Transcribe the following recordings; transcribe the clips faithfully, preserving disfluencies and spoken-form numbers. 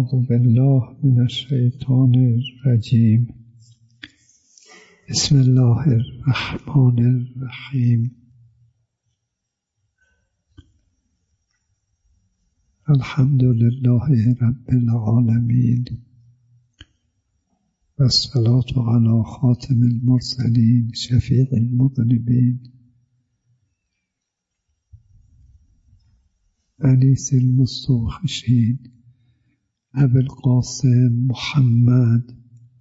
أعوذ بالله من الشيطان الرجيم بسم الله الرحمن الرحيم الحمد لله رب العالمين والصلاة على خاتم المرسلين شفيع المذنبين أنيس المستوحشين أبي القاسم محمد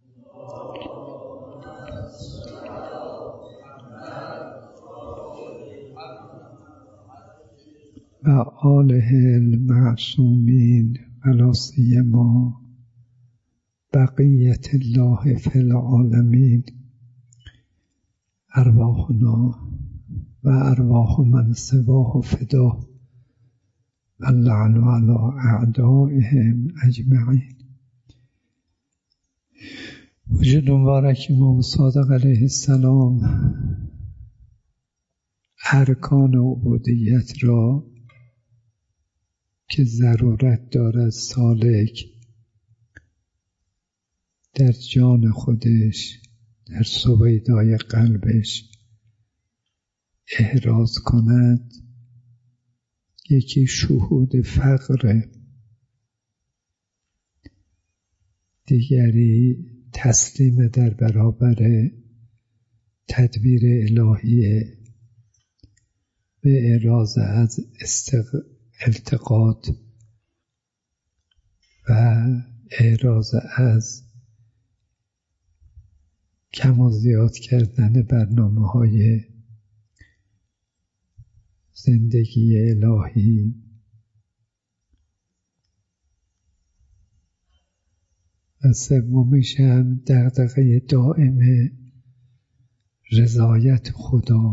وآله المعصومين ولا سيما بقية الله في العالمين أرواحنا وأرواح من سواه فداه اللعن على أعدائهم أجمعين. وجود مبارک امام صادق علیه السلام ارکان عبودیت را که ضرورت دارد سالک در جان خودش در سویدای قلبش احراز کند. یکی شهود فقر، دیگری تسلیم در برابر تدبیر الهی به اعراض از استق... التقاط و اعراض از کم و زیاد کردن برنامه های زندگی الهی. و سومیش هم دغدغه دائم رضایت خدا،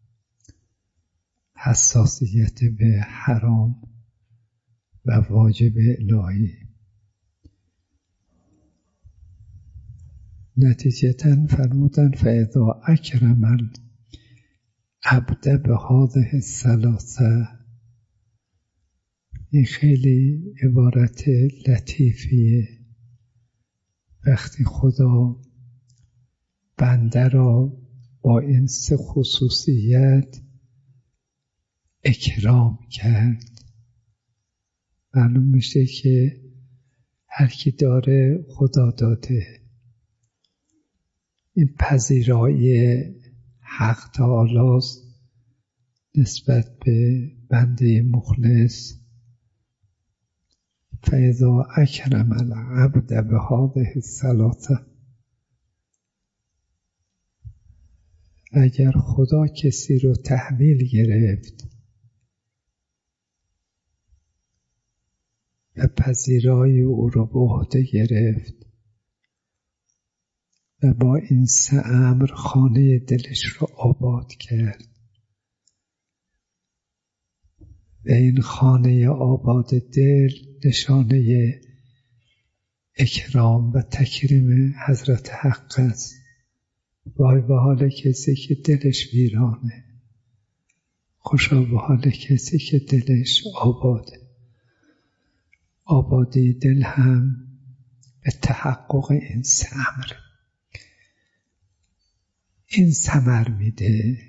حساسیت به حرام و واجب الهی. نتیجتاً فرمودن فاذا اکرم العبد بهذه الثلاثه. این خیلی عبارت لطیفیه. وقتی خدا بنده را با این سه خصوصیت اکرام کرد، معلوم میشه که هر کی داره خدا داده. این پذیرایی حق تعالی است نسبت به بنده مخلص. فاذا اکرم العبد بهذه الثلاثه. اگر خدا کسی رو تحویل گرفت و پذیرایی او رو به عهده گرفت و با این سه امر خانه دلش رو آباد کرد و این خانه آباد دل نشانه اکرام و تکریم حضرت حق است. وای به حال کسی که دلش ویرانه، خوشا به حال کسی که دلش آباده. آبادی دل هم به تحقق این سه امره. این ثمر میده،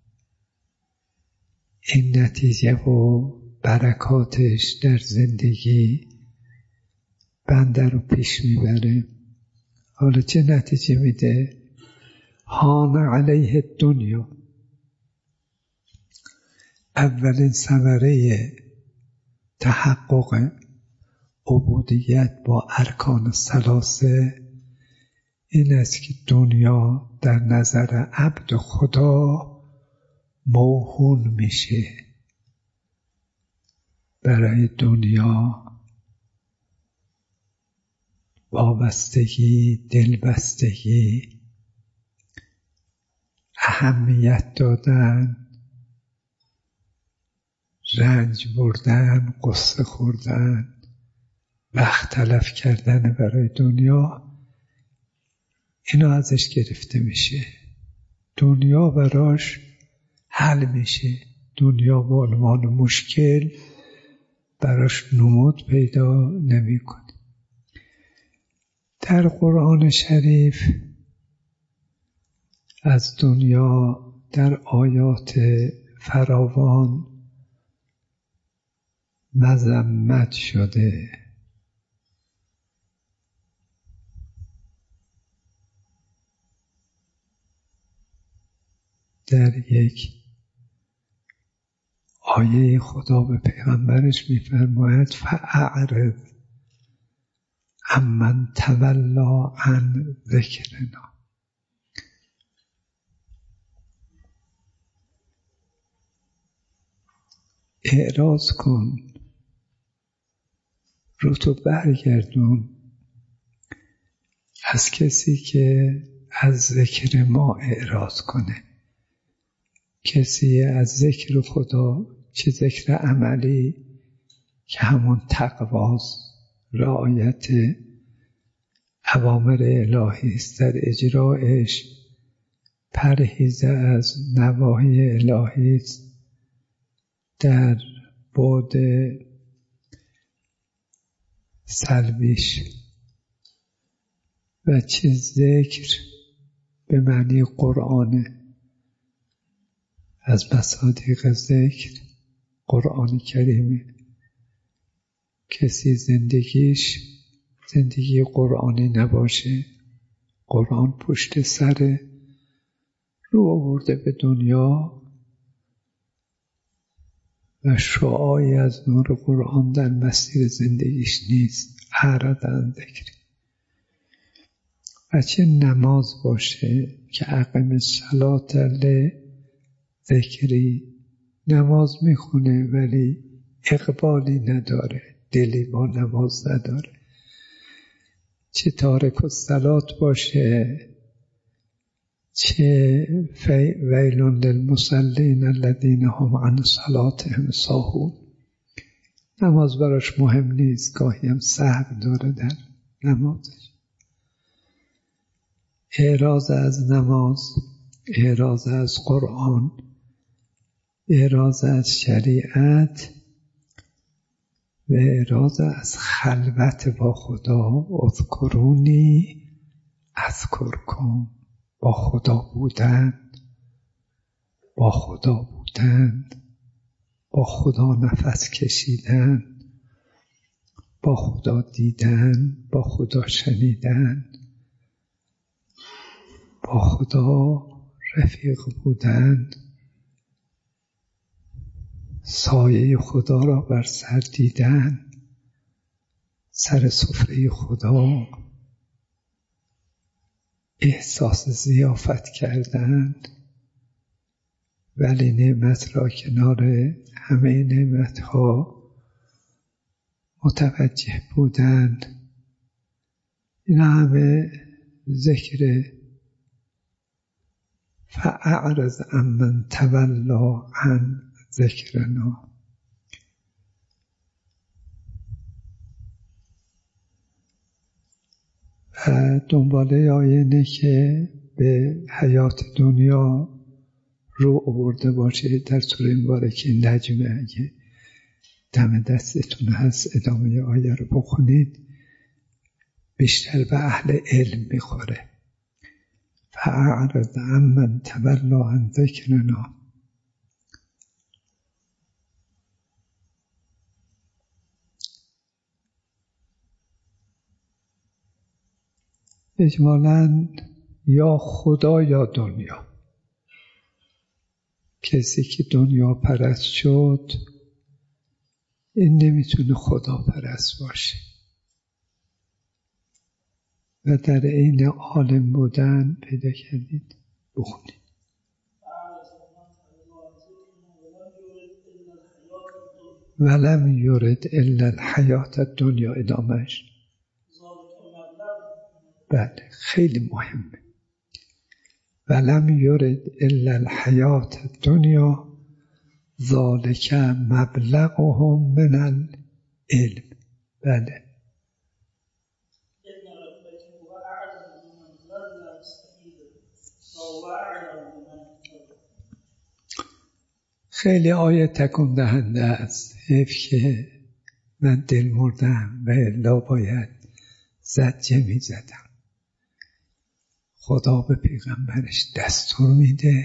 این نتیجه و برکاتش در زندگی بنده رو پیش میبره. حالا چه نتیجه میده؟ هان علیه الدنیا. اولین ثمره تحقق عبودیت با ارکان ثلاثه این است که دنیا در نظر عبد خدا موهون میشه. برای دنیا وابستگی، دلبستگی، اهمیت دادن، رنج بردن، قصه خوردن، وقت تلف کردن برای دنیا، اینا ازش گرفته میشه. دنیا براش حل میشه. دنیا به عنوان مشکل براش نمود پیدا نمیکنه. در قرآن شریف از دنیا در آیات فراوان مذمت شده. در یک آیه خدا به پیغمبرش می‌فرماید فاعرض عمن تولی عن ذکرنا. اعراض کن، رو تو برگردون از کسی که از ذکر ما اعراض کنه. کسی از ذکر خدا، چه ذکر عملی که همون تقواست، رعایت اوامر الهی است، در اجرایش پرهیز از نواهی الهی است، در بعد سلبیش. و چه ذکر به معنی قرآنه. از مصادیق ذکر قرآن کریمه. کسی زندگیش زندگی قرآنی نباشه، قرآن پشت سر رو آورده به دنیا و شعاعی از نور قرآن در مسیر زندگیش نیست، اعرض عن ذکری. و چه نماز باشه که اقم الصلاة لذکری، نماز میخونه ولی اقبالی نداره، دلی با نماز نداره. چه تارک الصلاة باشه، چه ویل للمصلین الذین هم عن صلاتهم ساهون، نماز براش مهم نیست، گاهی هم سهو داره در نمازش. اعراض از نماز، اعراض از قرآن، اعراض از شریعت و اعراض از خلوت با خدا. اذکرونی اذکرکم، با خدا بودن، با خدا بودن، با خدا نفس کشیدن، با خدا دیدن، با خدا شنیدن، با خدا رفیق بودن، سایه خدا را بر سر دیدن، سر سفره خدا احساس ضیافت کردن، ولی نعمت را کنار همه نعمتها متوجه بودن. این همه ذکر فاعرض عمن تولی عن ذکرنا. و دنباله آیه اینه که به حیات دنیا رو آورده باشه. در سوره مبارکه نجم، اگه دم دستتون هست ادامه آیه رو بخونید، بیشتر به اهل علم میخوره. فاعرض عمن تولی عن ذکرنا. اجمالاً یا خدا یا دنیا. کسی که دنیا پرست شد این نمیتونه خدا پرست باشه و در عین عالم بودن پیدا کردید. بخونید. ولم یرد الا الحیات الدنیا. ادامهش بله خیلی مهمه. ولم یرد الا الحیات الدنیا ذالک مبلغهم من العلم. بله خیلی آیه تکون دهنده است. حیف که من دل مردم و الا باید زجه می زدم. خدا به پیغمبرش دستور میده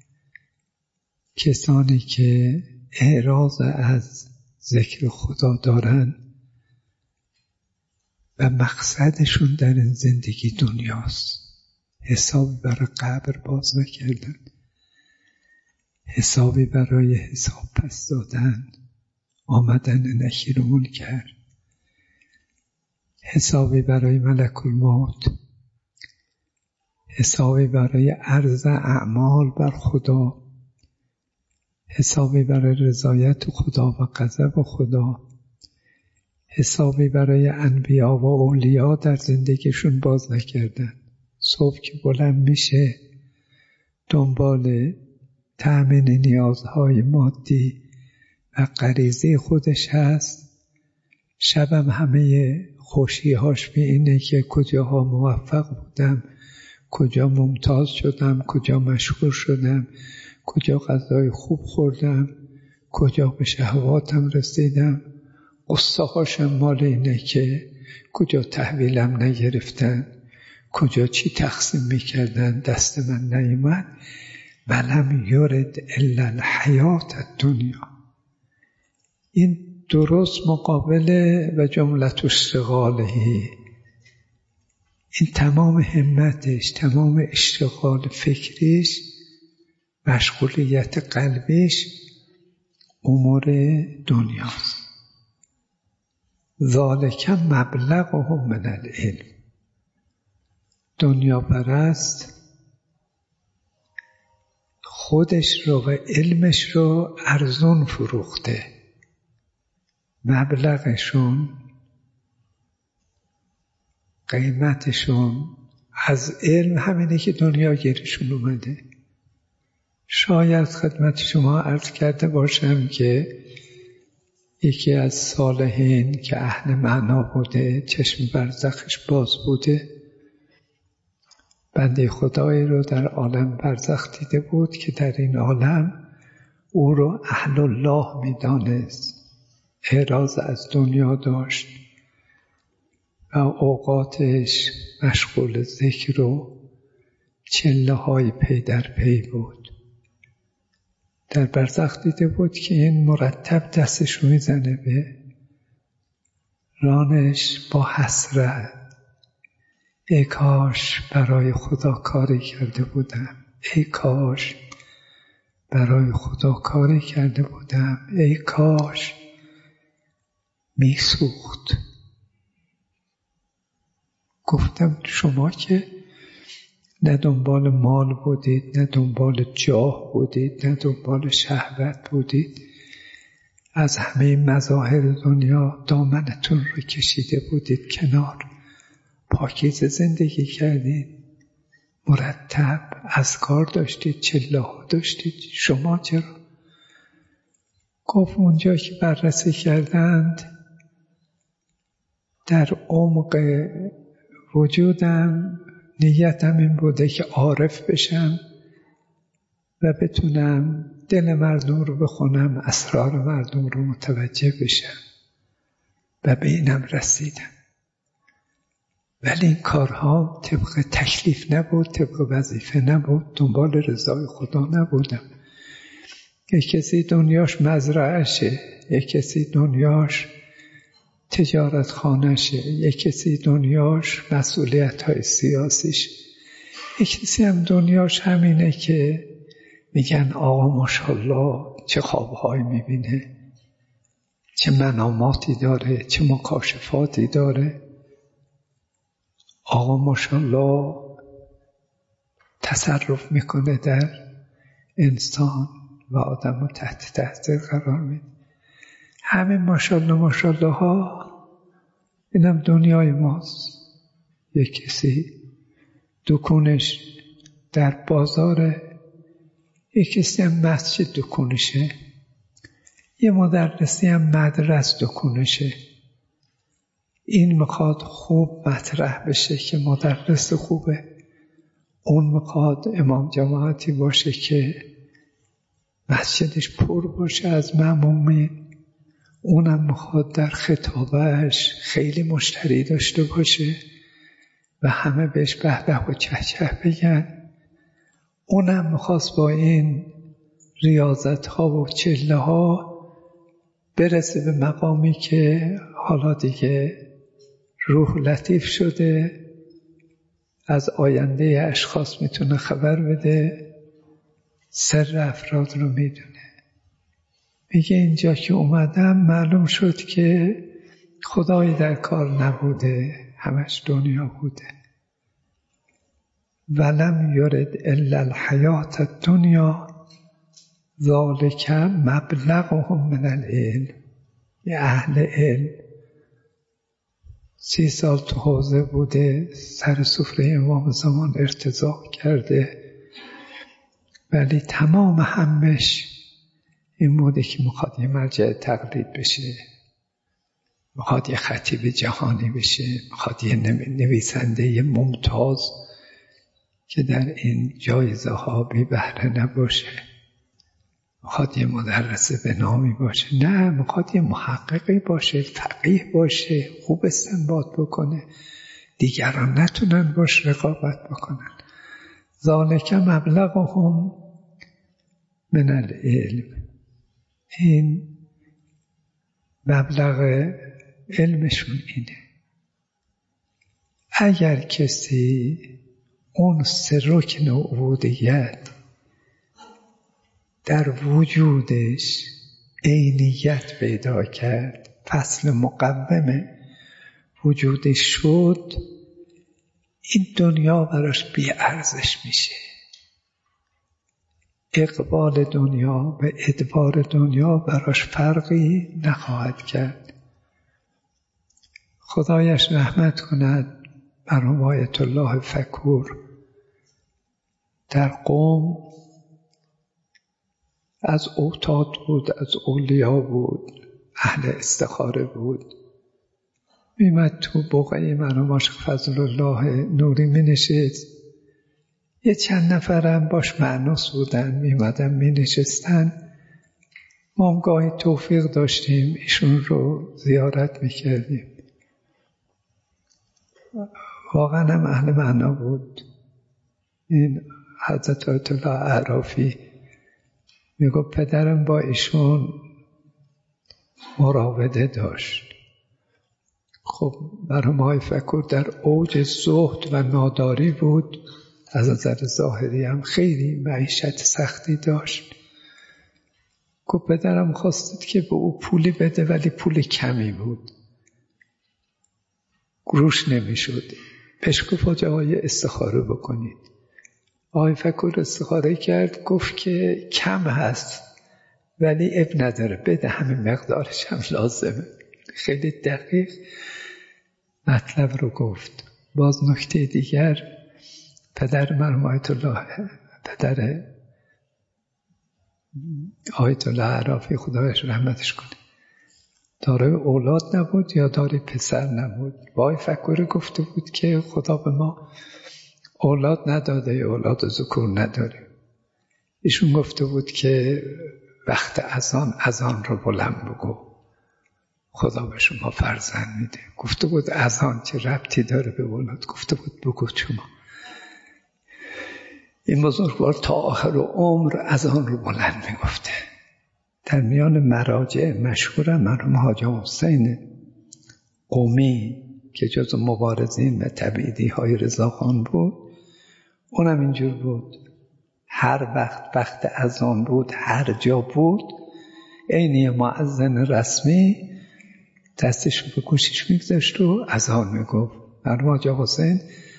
کسانی که اعراض از ذکر خدا دارن و مقصدشون در این زندگی دنیاست، حسابی برای قبر باز نکردن، حسابی برای حساب پس دادن، آمدن نکیر و منکر، حسابی برای ملک الموت، حسابی برای عرض اعمال بر خدا، حسابی برای رضایت خدا و غضب خدا، حسابی برای انبیا و اولیا در زندگیشون باز نکردن. صبح که بلند میشه دنبال تأمین نیازهای مادی و غریزی خودش هست، شبم همه خوشیهاش به اینه که کجاها موفق بودم، کجا ممتاز شدم، کجا مشهور شدم، کجا غذای خوب خوردم، کجا به شهواتم رسیدم. قصه هاشم مال اینه که کجا تحویلم نگرفتن، کجا چی تقسیم میکردن دست من نیومد. ولم یرد الا الحیات الدنیا. این درست مقابله و جملت اشتغالهی، این تمام همتش، تمام اشتغال فکریش، مشغولیت قلبیش امور دنیاست. ذالک مبلغهم من العلم. دنیا پرست خودش رو و علمش رو ارزون فروخته. مبلغشون، قیمتشون از علم همینه که دنیا گیرشون اومده. شاید خدمت شما عرض کرده باشم که یکی از صالحین که اهل معنا بوده، چشم برزخش باز بوده، بنده خدایی رو در عالم برزخ دیده بود که در این عالم او رو اهل الله می دانست، اعراض از دنیا داشت و اوقاتش مشغول ذکر و چله های پی در پی بود. در برزخ دیده بود که این مرتب دستش میزنه به رانش با حسرت، ای کاش برای خدا کاری کرده بودم، ای کاش برای خدا کاری کرده بودم، ای کاش میسوخت. گفتم شما که نه دنبال مال بودید، نه دنبال جاه بودید، نه دنبال شهوت بودید، از همه مظاهر دنیا دامنتون رو کشیده بودید کنار، پاکیزه زندگی کردید، مرتب اذکار داشتید، چله ها داشتید، شما چرا؟ گفت اونجا که بررسی کردند در عمق وجودم نیتم این بوده که عارف بشم و بتونم دل مردم رو بخونم، اسرار مردم رو متوجه بشم و به اینم رسیدم. ولی این کارها طبق تکلیف نبود، طبق وظیفه نبود، دنبال رضای خدا نبودم. یک کسی دنیاش مزرعشه، یک کسی دنیاش تجارت خانشه، یک کسی دنیاش مسئولیت های سیاسیش، یک کسی هم دنیاش همینه که میگن آقا ماشاءالله چه خوابهایی میبینه، چه مناماتی داره، چه مکاشفاتی داره، آقا ماشاءالله تصرف میکنه در انسان و آدم رو تحت تاثیر قرار میده. همین ماشاءالله ماشاءالله ها اینم دنیای ماست. یک کسی دکونش در بازاره، یک کسی هم مسجد دکونشه، یه مدرسی هم مدرس دکونشه. این میخواد خوب مطرح بشه که مدرس خوبه، اون میخواد امام جماعتی باشه که مسجدش پر باشه از مأمومین، اونم میخواد در خطابهش خیلی مشتری داشته باشه، و همه بهش به به و چه چه بگن. اونم میخواست با این ریاضت ها و چله ها برسه به مقامی که حالا دیگه روح لطیف شده، از آینده اشخاص میتونه خبر بده، سر افراد رو میدونه. میگه اینجا که اومدم معلوم شد که خدایی در کار نبوده، همش دنیا بوده. ولم یرد الا الحیات الدنیا ذالک مبلغهم من العلم. یه اهل علم سی سال تو حوزه بوده، سر سفره امام زمان ارتزاق کرده، ولی تمام همش این بوده که میخواد یه مرجع تقلید بشه، میخواد یه خطیب جهانی بشه، میخواد یه نویسنده یه ممتاز که در این جایزه ها بی بهره نباشه، میخواد یه مدرس به نامی باشه، نه، میخواد یه محققی باشه، فقیه باشه، خوب استنباط بکنه، دیگران نتونن باش رقابت بکنن. ذالک مبلغهم من العلم. این مبلغ علمشون اینه. اگر کسی اون سه رکن عبودیت در وجودش عینیت پیدا کرد، فصل مقوم وجودش شد، این دنیا براش بی ارزش میشه. اقبال دنیا و ادبار دنیا براش فرقی نخواهد کرد. خدایش رحمت کند مرحوم آیت الله فکور در قم از اوتاد بود، از اولیا بود، اهل استخاره بود. میمد تو بقعه مرحوم عاشق فضل الله نوری می نشست، یه چند نفرم باش معنوس بودن، میمدن می نشستن، ما هم گاهی توفیق داشتیم ایشون رو زیارت می کردیم. واقعا هم اهل معنا بود. این حضرت آیت الله اعرافی میگو پدرم با ایشون مراوده داشت. خب مرحوم آقای فکور در اوج زهد و ناداری بود، از نظر ظاهری هم خیلی معیشت سختی داشت. گفت پدرم خواستید که به او پولی بده ولی پول کمی بود، گروش نمی شد. پیش گفت آقای استخاره بکنید. آقای فکور استخاره کرد، گفت که کم هست ولی اب نداره، بده، همین مقدارش هم لازمه. خیلی دقیق مطلب رو گفت. باز نکته دیگر، پدر مرحوم آیت الله، پدر آیت الله اعرافی خدایش رحمتش کنه، داره اولاد نبود یا داره پسر نبود. با آقای فکور گفته بود که خدا به ما اولاد نداده، اولاد ذکور نداره. ایشون گفته بود که وقت اذان اذان رو بلند بگو، خدا به شما فرزند میده. گفته بود اذان چه ربطی داره به اولاد؟ گفته بود بگو شما. این بزرگوار تا آخر عمر اذان رو بلند میگفته. در میان مراجع مشهور مرحوم حاجی حسین قمی که جز مبارزین و تبعیدی های رضاخان بود، اونم اینجور بود. هر وقت وقت اذان بود، هر جا بود، عینی مؤذن رسمی دستش رو به گوشش میگذاشت و اذان میگفت. مرحوم حاجی حسین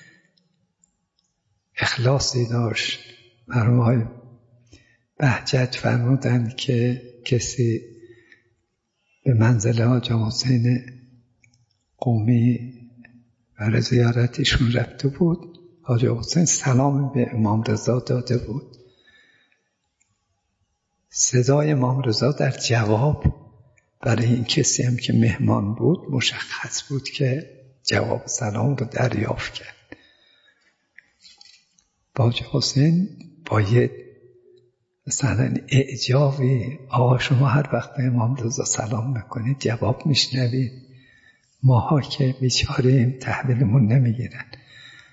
اخلاصی داشت. مرحوم های بهجت فرمودن که کسی به منزل حاجی حسین قمی برای زیارتشون رفته بود. حاجی حسین سلام به امام رضا داده بود. صدای امام رضا در جواب برای این کسی هم که مهمان بود مشخص بود که جواب سلام رو دریافت کرد. حاجی حسین با یه مثلا اعجابی، آقا شما هر وقت به امام رضا سلام میکنید جواب میشنوید، ماها که بیچاریم تحویلمون نمیگیرن.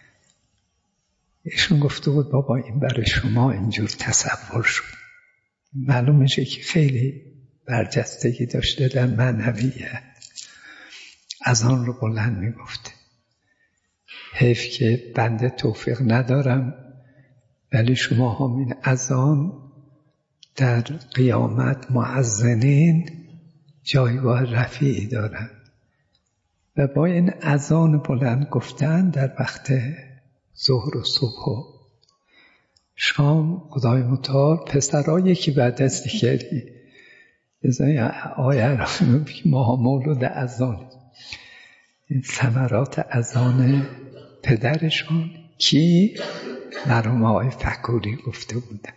ایشون گفته بود بابا این برای شما اینجور تصور شد. معلوم میشه که خیلی برجستگی داشته در معنویت، از آن رو بلند میگفته. حیف که بنده توفیق ندارم، ولی شما همین اذان در قیامت مؤذنین جایگاه رفیعی دارن و با این اذان بلند گفتن در وقت ظهر و صبح و شام خدای متعال پسرایی که بعد از دیگری بزنی آیه را که ماها مولود اذان، این ثمرات اذان پدرشون کی؟ مرحوم آقای فکوری گفته بودن.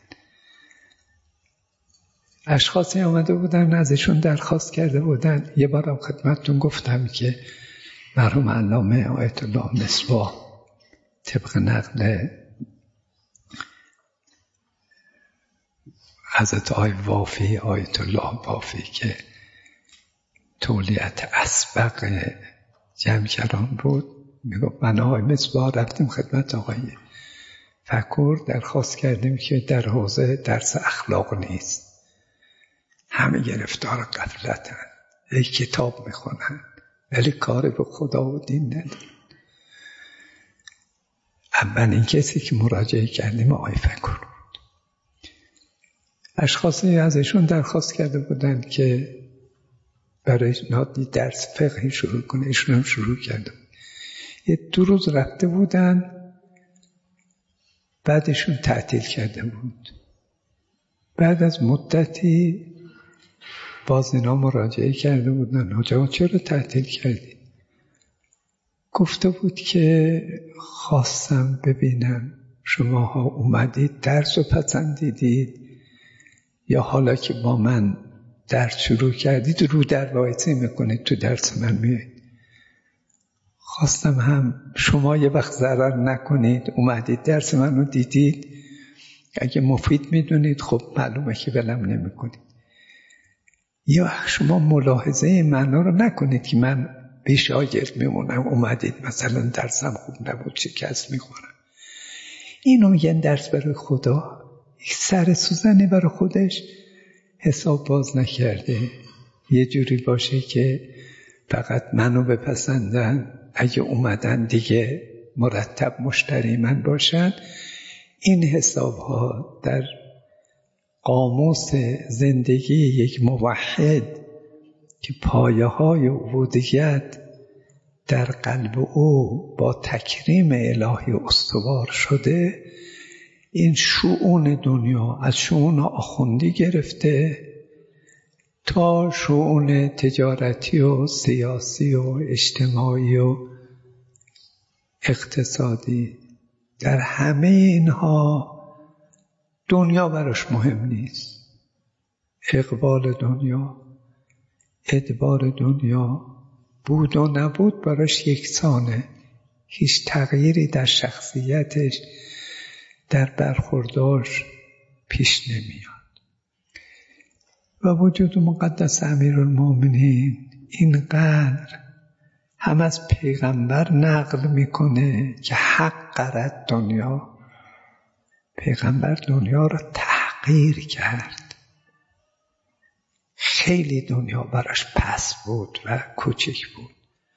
اشخاصی آمده بودن ازشون درخواست کرده بودن. یه بارم خدمتتون گفتم که مرحوم علامه آیت الله مصباح طبق نقل حضرت آی وافی آیت الله وافی که تولیت اسبق جمکران بود، میگفت من آقای مصباح رفتیم خدمت آقای فکور، درخواست کردیم که در حوزه درس اخلاق نیست، همه گرفتار غفلتن، یک کتاب میخونن ولی کار به خدا و دین ندارن. اولین کسی که مراجعه کردیم آقای فکور بود. اشخاصی ازشون درخواست کرده بودن که برای نادی درس فقهی شروع کنه، ایشون هم شروع کرده بود. یه دو روز رفته بودن، بعدشون تعطیل کرده بود. بعد از مدتی باز اینا مراجعه کرده بودن، حاجا چرا تعطیل کردی؟ گفته بود که خواستم ببینم شماها اومدید درس رو پسندیدید یا حالا که با من درس شروع کردید رو در وایسی میکنید تو درس من میایید. خواستم هم شما یه وقت ضرر نکنید، اومدید درس من رو دیدید، اگه مفید میدونید خب معلومه که ولم نمیکنید. یا شما ملاحظه معنا رو نکنید که من بی شاگرد میمونم، اومدید مثلا درسم خوب نبود شکست میخورم. اینو یه درس برای خدا، سر سوزنی برای خودش حساب باز نکرده. یه جوری باشه که فقط منو بپسندن، اگه اومدن دیگه مرتب مشتری من باشن. این حساب ها در قاموس زندگی یک موحد که پایه های عبودیت در قلب او با تکریم الهی استوار شده، این شؤون دنیا از شؤون آخوندی گرفته تا شؤون تجارتی و سیاسی و اجتماعی و اقتصادی، در همه اینها دنیا براش مهم نیست. اقبال دنیا، ادبار دنیا، بود و نبود براش یکسانه، هیچ تغییری در شخصیتش، در برخورداش پیش نمیاد. و وجود مقدس امیرالمومنین اینقدر هم از پیغمبر نقل میکنه که حق قرد دنیا، پیغمبر دنیا را تحقیر کرد، خیلی دنیا براش پس بود و کوچک بود.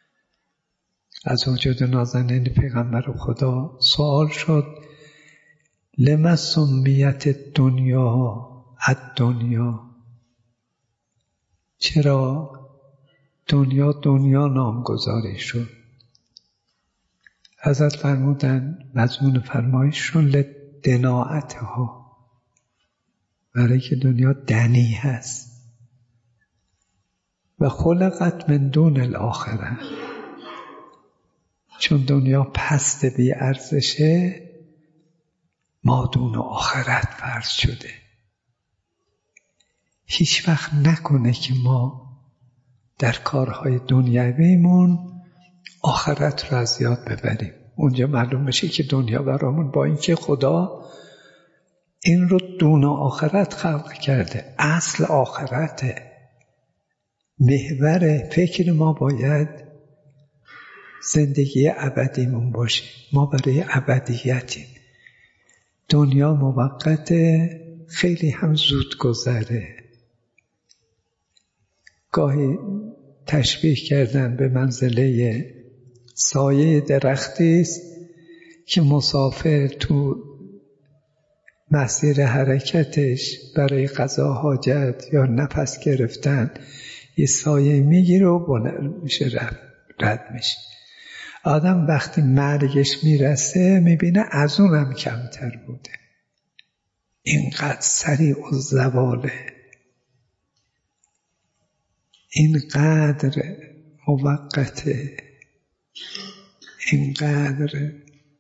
از وجود نازنین پیغمبر خدا سوال شد لما سمیت دنیا الدنیا، چرا دنیا دنیا نامگذاری شد؟ حضرت فرمودن مضمون فرمایششون لدناعتها، برای که دنیا دنی هست. و خلقت من دون الاخره، چون دنیا پست بی ارزشه مادون آخرت فرض شده. هیچ وقت نکنه که ما در کارهای دنیویمون آخرت رو از یاد ببریم. اونجا معلوم میشه که دنیا برامون، با اینکه خدا این رو دون آخرت خلق کرده، اصل آخرته، محور فکر ما باید زندگی ابدیمون باشه. ما برای ابدیتیم. دنیا موقته، خیلی هم زود گذره. گاهی تشبیه کردن به منزله سایه درختی است که مسافر تو مسیر حرکتش برای قضا حاجت یا نفس گرفتن یه سایه میگیره و بلند میشه، رد, رد میشه. آدم وقتی مرگش میرسه میبینه از اونم کمتر بوده، اینقدر سریع و زواله، اینقدر موقته، اینقدر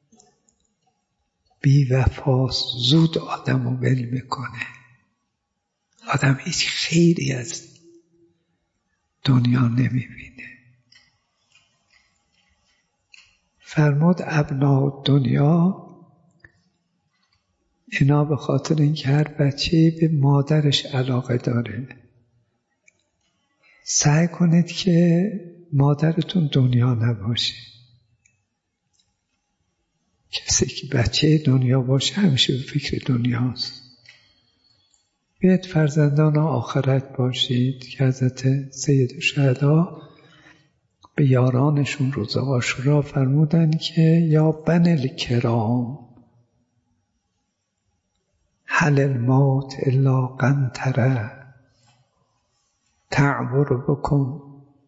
بی وفاست، زود آدم رو ول میکنه. آدم هیچ خیری از دنیا نمیبینه. فرمود ابناء دنیا، اینا به خاطر اینکه هر بچه‌ای به مادرش علاقه داره، سعی کنید که مادرتون دنیا نباشه. کسی که بچه دنیا باشه همیشه به فکر دنیاست. بیاید فرزندان آخرت باشید که حضرت سید الشهدا به یارانشون روز عاشورا فرمودن که یا بنی الکرام هل الموت الا قنطره تعبر بکن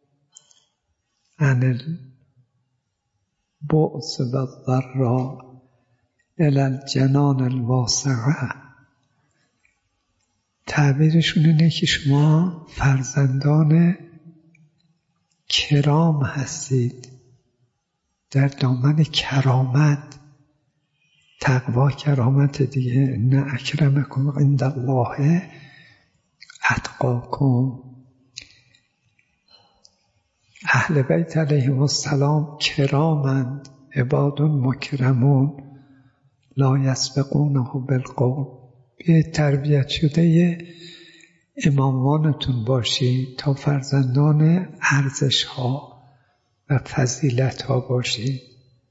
عن البؤس و الضراء الی الجنان الواسعه. تعبیرشون اینه که شما فرزندان کرام هستید، در دامن کرامت. تقوا کرامت دیگه. نه اکرمکم عند الله اتقاکم. اهل بیت علیهم السلام کرامند، عباد مکرمون لا یسبقونه بالقول. به تربیت شده امامانتون باشید تا فرزندان ارزش ها و فضیلت ها باشید.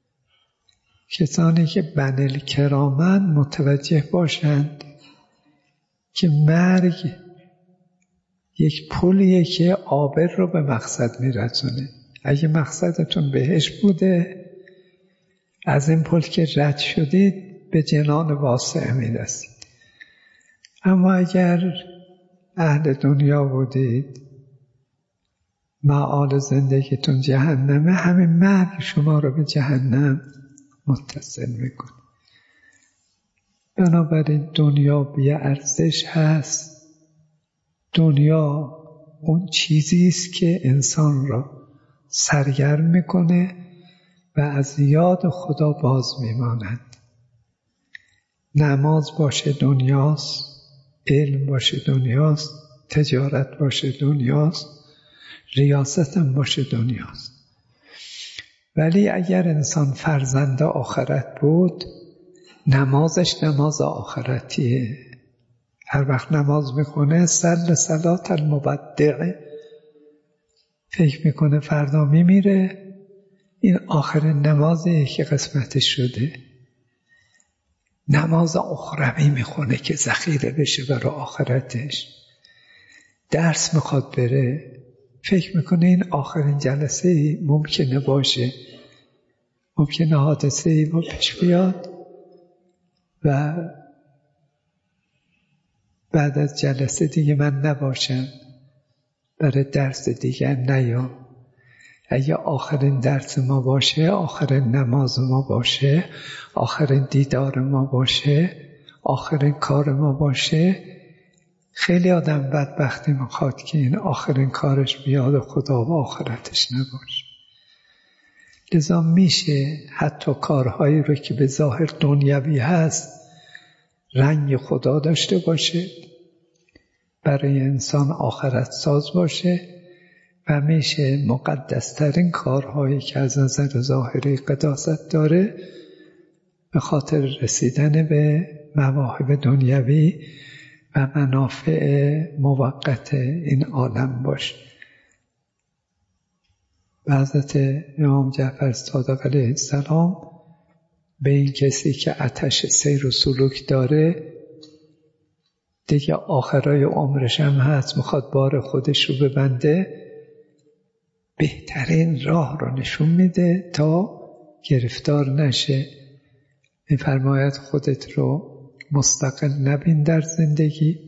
کسانی که بنی کرامن متوجه باشند که مرگ یک پلیه که عابر رو به مقصد میرسونه. اگه مقصدتون بهشت بوده، از این پل که رد شدید به جنان واسع میرسید. اما اگر اهل دنیا بودید، معال زندگیتون جهنمه، همین مرگ شما رو به جهنم متصل میکنه. بنابراین دنیا بی ارزش هست. دنیا اون چیزی است که انسان را سرگرم میکنه و از یاد خدا باز میماند. نماز باشه دنیاست، علم باشه دنیاست، تجارت باشه دنیاست، ریاست هم باشه دنیاست. ولی اگر انسان فرزند آخرت بود، نمازش نماز آخرتیه. هر وقت نماز میخونه صل صلات المبدعه، فکر میکنه فردا میمیره، این آخرین نمازیه که قسمتش شده. نماز اخروی میخونه که ذخیره بشه برای آخرتش. درس میخواد بره، فکر میکنه این آخرین جلسه ممکنه باشه، ممکنه حادثه ای با پیش بیاد و بعد از جلسه دیگه من نباشم، برای درس دیگر نیام. اگه آخرین درس ما باشه، آخرین نماز ما باشه، آخرین دیدار ما باشه، آخرین کار ما باشه، خیلی آدم بدبختی میخواد که این آخرین کارش بیاد خدا و آخرتش نباشه. لذا میشه حتی کارهایی رو که به ظاهر دنیوی هست رنگ خدا داشته باشه، برای انسان آخرت ساز باشه و میشه مقدسترین کارهایی که از نظر ظاهری قداست داره به خاطر رسیدن به مواهب دنیوی و منافع موقت این عالم باشه. و حضرت امام جعفر صادق علیه السلام به این کسی که آتش سیر و سلوک داره دیگه آخرای عمرش هم هست، میخواد بار خودش رو ببنده، بهترین راه رو نشون میده تا گرفتار نشه. میفرماید خودت رو مستقل نبین در زندگی،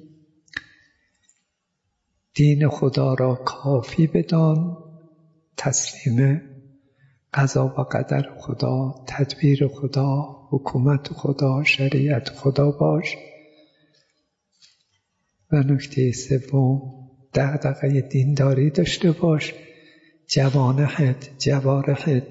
دین خدا را کافی بدان، تسلیم قضا و قدر خدا، تدبیر خدا، حکومت خدا، شریعت خدا باش. و نکته سوم، دغدغه دینداری داشته باش. جوانحت، جوارحت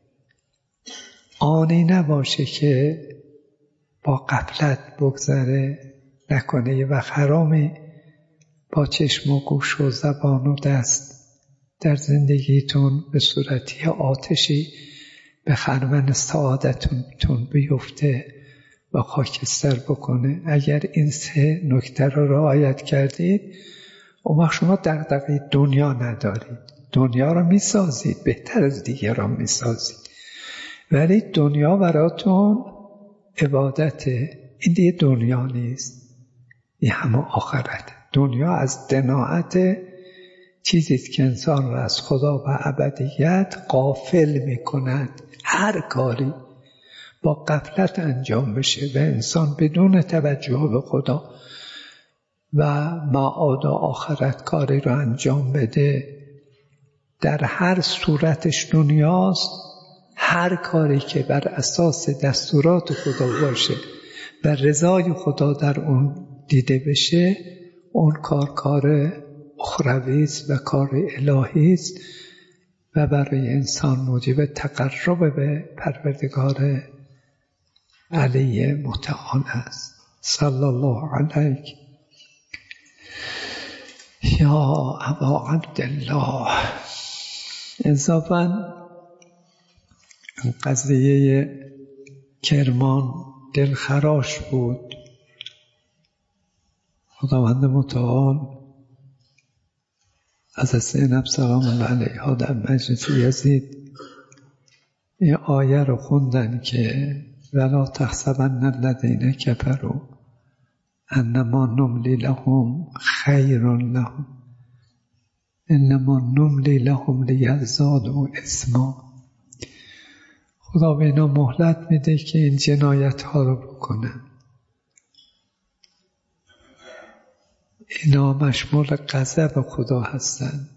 آنی نباشه که با غفلت بگذره، نکنه یه وقت حرامی با چشم و گوش و زبان و دست در زندگیتون به صورتی آتشی به خرمن سعادتتون بیفته و خاکستر بکنه. اگر این سه نکته رو رعایت کردید، اون وقت شما دغدغه دنیا ندارید. دنیا رو میسازید، بهتر از دیگران میسازید، ولی دنیا براتون عبادته. این دیگه دنیا نیست، این همه آخرت. دنیا از دناعت چیزیست که انسان را از خدا و ابدیت غافل میکند. هر کاری با غفلت انجام بشه و انسان بدون توجه به خدا و معاد و آخرت کاری رو انجام بده، در هر صورتش دنیاست. هر کاری که بر اساس دستورات خدا باشه و رضای خدا در اون دیده بشه، اون کار کار اخروی است و کار الهی است و برای انسان موجب تقرب به پروردگار علی متعال است. صلی الله علیک یا ابا عبدالله. اضافاً قضیه کرمان دلخراش بود. خداوند متعال از زینب سلام الله علیها در مجلس یزید این آیه رو خوندن که ولا تحسبن الذین کفروا انما نملی لهم خیر لهم انما نملی لهم لیزدادوا اثما. خدا به اینا مهلت میده که این جنایت ها رو بکنن. اینا مشمول غضب خدا هستن.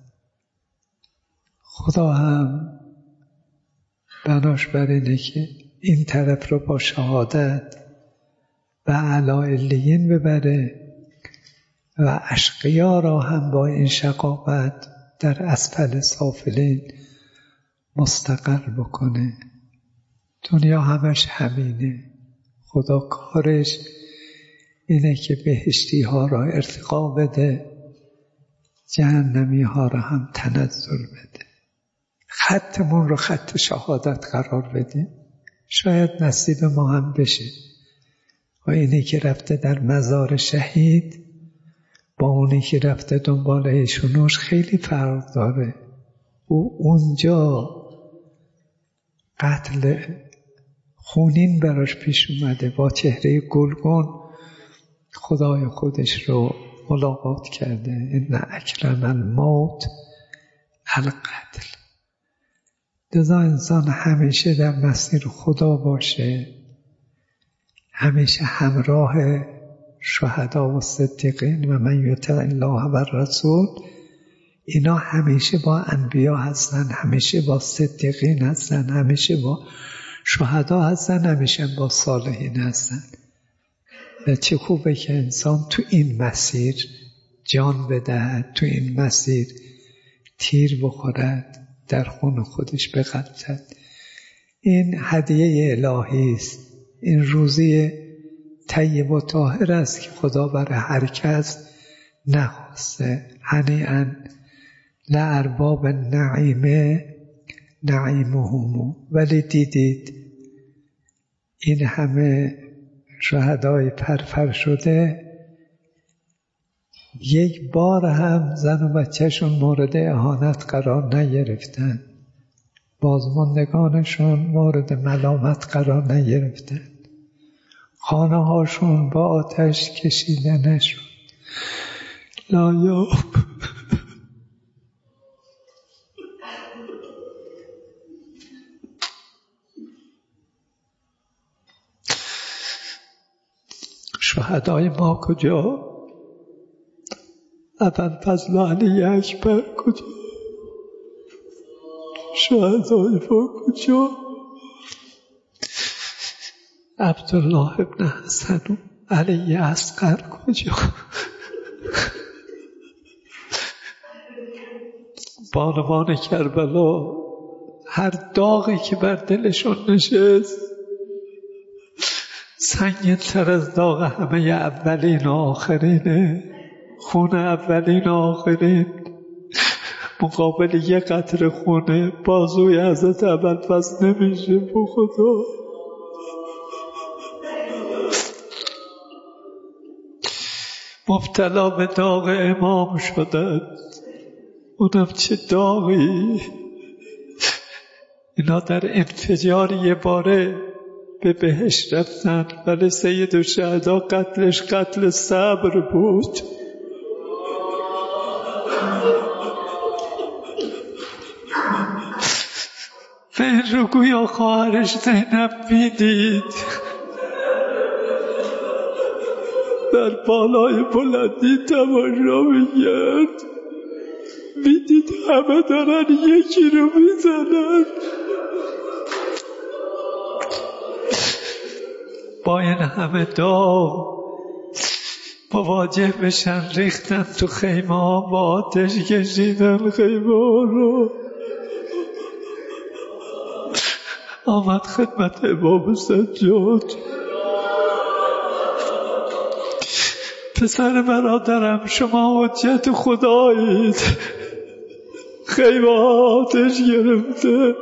خدا هم بناش بر اینه که این طرف رو با شهادت و اعلی علیین ببره و اشقیا را هم با این شقاوت در اسفل سافلین مستقر بکنه. دنیا همش همینه. خدا کارش اینه که بهشتی ها را ارتقا بده، جهنمی ها را هم تنزل بده. خطمون رو خط شهادت قرار بدیم، شاید نصیب ما هم بشه. و اینی که رفته در مزار شهید با اونی که رفته دنبال ایشونوش خیلی فرق داره. او اونجا قتل خونین براش پیش اومده، با چهره گلگون خدای خودش رو ملاقات کرده. ان اکرم الموت القتل. لذا انسان همیشه در مسیر خدا باشه، همیشه همراه شهدا و صدیقین و من یطع الله و الرسول. اینا همیشه با انبیا هستن، همیشه با صدیقین هستن، همیشه با شهدا هستن، همیشه با صالحین هستن. و چه خوبه که انسان تو این مسیر جان بدهد، تو این مسیر تیر بخورد، در خون خودش بغلطد. این هدیه الهی است. این روزی طیب و طاهر است که خدا برای هر کس نخواسته. هنیئا لارباب النعیم نعیمهم. ولی دیدید این همه شهدای پرفر شده یک بار هم زن و بچهشون مورد اهانت قرار نگرفتن. بازماندگانشون مورد ملامت قرار نگرفتند. خانه هاشون با آتش کشیده نشد. لایاب شهدای ما کجا؟ ابوالفضل و علی اکبر کجا؟ شهدای ما کجا؟ عبدالله ابن حسن و علی اصغر کجا؟ بانوان کربلا هر داغی که بر دلشون نشست سنگین تر از داغ همه اولین و آخرینه. خون اولین و آخرین مقابل یه قطره خونه بازوی حضرت ابوالفضل نمیشه. با خدا مبتلا به داغ امام شدند. اونم چه داغی. اینا در انفجار یه باره به بهشت رفتن، ولی سید الشهدا قتلش قتل صبر بود. به این رو گویا خواهرش زینب میدید در بالای بلندی تماشا میکرد، میدید همه دارن یکی رو میزنن. با این همه داغ مواجه بشن، ریختن تو خیمه ها، با آتش کشیدن خیمه ها رو. آمد خدمت امام سجاد. پسر برادرم شما حجت خدایید، خیمه ها آتش گرفته،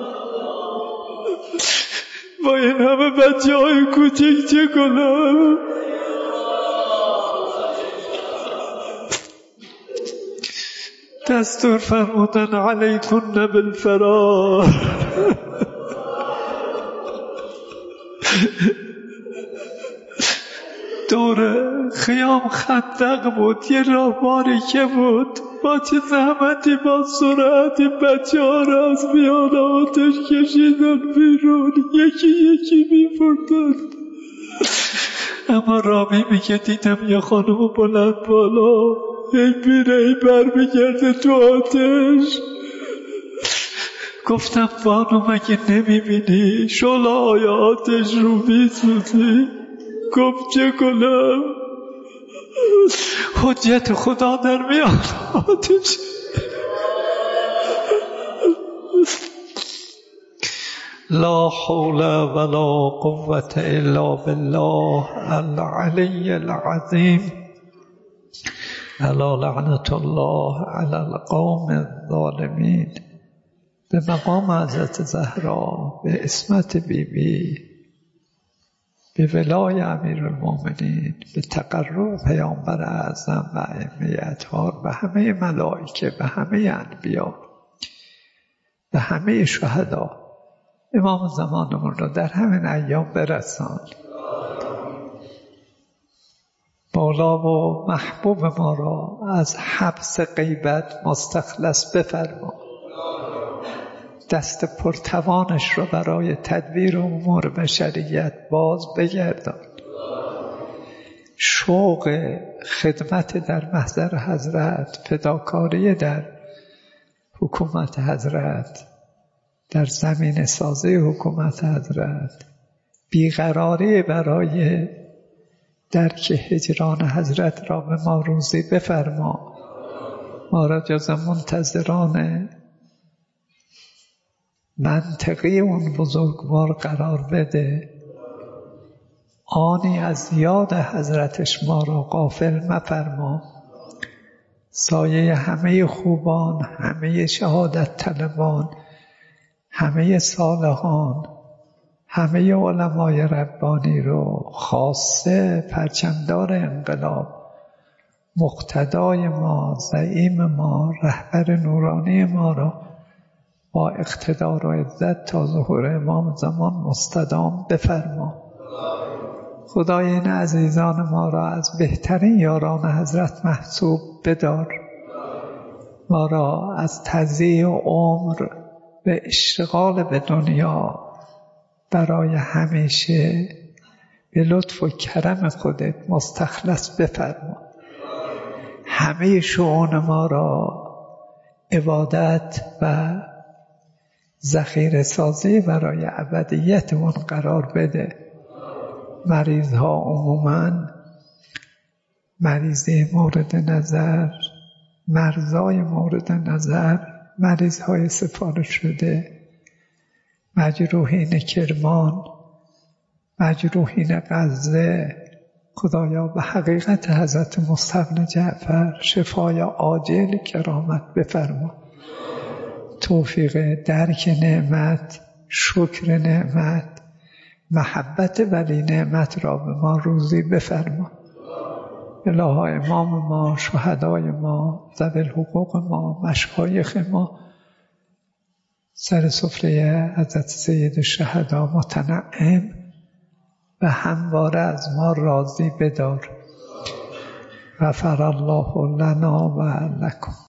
با این همه بچه های کوچک چه کنم؟ دستور فرمودن علیکن بالفرار. دور خیام خندق بود، یه راه باریکه بود، با چه زحمتی با سرعتی بچه ها را از میان آتش کشیدن بیرون، یکی یکی می‌بردن. اما رامی میگه دیدم یه خانم بلند بالا هی میره هی بر میگرده تو آتش. گفتم بانو مگه نمیبینی شعله‌های آتش رو میسوزی؟ گفت چه کنم؟ حجت خدا در میان آتش. لا حول ولا قوة الا بالله العلی العظیم. الا لعنت الله علی القوم الظالمین. به مقام حضرت زهرا، به عصمت بی بی، به ولای امیرالمومنین، به تقرب پیامبر اعظم و ائمه اطهار، به همه ملائکه، به همه انبیا، به همه شهدا، امام زمانمون را در همین ایام برسان. مولا و محبوب ما را از حبس غیبت مستخلص بفرما. دست پرتوانش را برای تدبیر امور بشریت باز بگردان. شوق خدمت در محضر حضرت، فداکاری در حکومت حضرت، در زمین سازی حکومت حضرت، بیقراری برای درک هجران حضرت را به ما روزی بفرما. ما را جز منتظران منطقی اون بزرگوار قرار بده. آنی از یاد حضرتش ما را غافل مفرما. سایه همه خوبان، همه شهادت طلبان، همه صالحان، همه علمای ربانی رو، خاصه پرچمدار انقلاب، مقتدای ما، زعیم ما، رهبر نورانی ما را با اقتدار و عزت تا ظهور امام زمان مستدام بفرما. خدای این عزیزان ما را از بهترین یاران حضرت محسوب بدار. ما را از تضییع عمر به اشتغال به دنیا برای همیشه به لطف و کرم خودت مستخلص بفرما. همه شؤون ما را عبادت و ذخیره سازی برای ابدیتمون قرار بده. مریض ها عموماً مریضی مورد نظر، مرزای مورد نظر، مریض های سفارش شده، مجروحین کرمان، مجروحین غزه، خدایا به حقیقت حضرت مصطفی بن جعفر شفای عاجل کرامت بفرما. توفیق درک نعمت، شکر نعمت، محبت ولی نعمت را به ما روزی بفرما. الها امام ما، شهدای ما، ذوی الحقوق ما، مشایخ ما سر سفره حضرت سید الشهدا متنعم و همواره از ما راضی بدار. غفر الله لنا و لکم.